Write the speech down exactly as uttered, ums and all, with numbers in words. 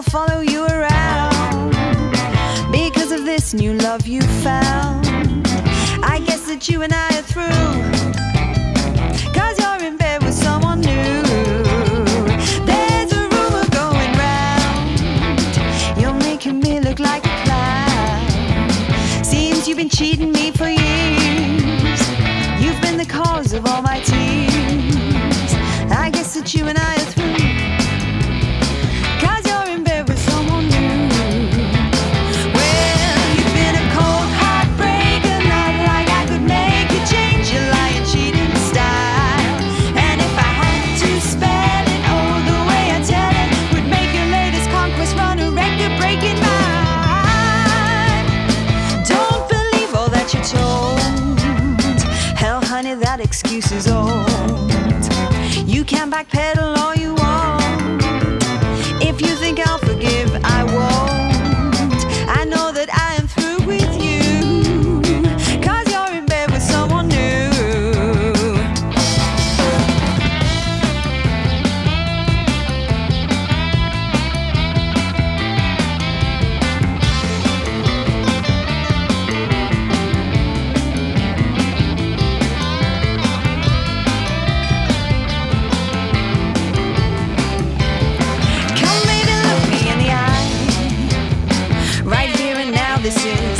follow you around because of this new love you found. I guess that you and I are through, 'cause you're in bed with someone new. There's a rumor going round, you're making me look like a clown. Seems you've been cheating me for years, you've been the cause of all my tears. I guess that you and I are through, 'cause you're in bed with someone new. Well, you've been a cold heartbreaker, not like I could make you change your lying, cheating style. And if I had to spell it, oh, the way I tell it would make your latest conquest run a record-breaking mile. Don't believe all that you're told. Hell, honey, that excuse is old. You can backpedal all you want. If you think I'll forgive, I won't. I know that I am through with you, 'cause you're in bed with someone new. Come, baby, look me in the eye. Right here and now, this is